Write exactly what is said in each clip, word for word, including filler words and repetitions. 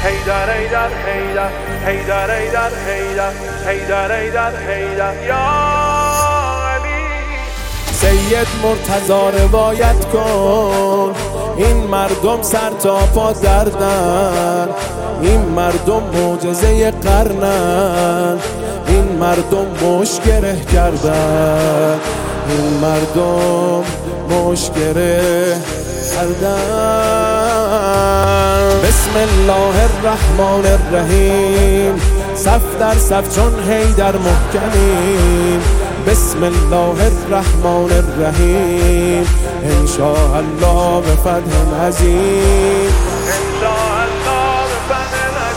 حیدر حیدر حیدر حیدر حیدر حیدر حیدر حیدر حیدر یا علی. سید مرتضی روایت کن، این مردم سر تا پا دردن، این مردم معجزه قرنن، این مردم مشکره کردن، این مردم مشکره کردن. بسم الله الرحمن الرحیم، صف در صف چون حیدر محکمیم. بسم الله الرحمن الرحیم، انشاءالله به فتح عظیم، انشاءالله به فتح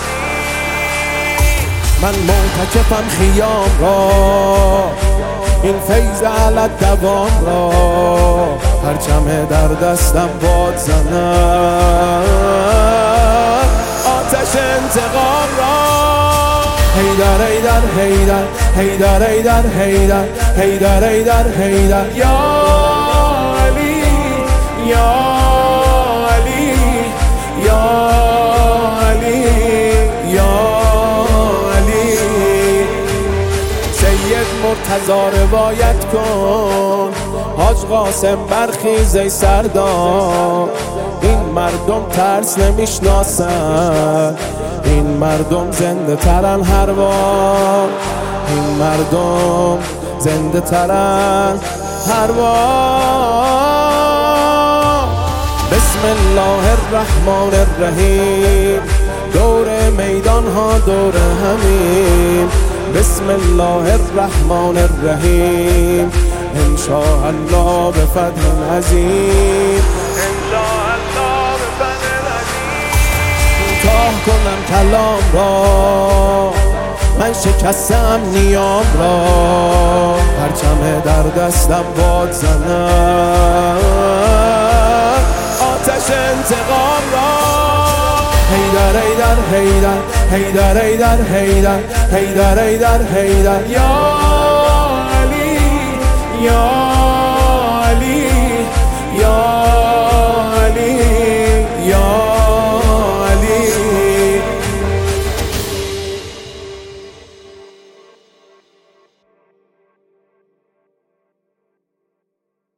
عظیم. من معتکفم خیام را، این فیض علت دوام را، پرچم در دستم باد زند، آتش انتقام را. حیدر حیدر حیدر حیدر حیدر حیدر حیدر حیدر حیدر یا علی یا علی یا علی یا علی. سید مرتضی روایت کن، حاج قاسم برخیز ای سردار، این مردم ترس نمیشناسن، این مردم زنده ترن هر بار، این مردم زنده ترن هر بار. بسم الله الرحمن الرحیم، دور میدان ها دور همین. بسم الله الرحمن الرحیم، انشاءالله به فتح عظیم، انشاءالله به فتح عظیم. کوتاه کنم کلام را، من شکستم نیام را، پرچم در دستم باد زند، آتش انتقام را. حیدر حیدر حیدر حیدر حیدر حیدر حیدر حیدر حیدر یا علی یا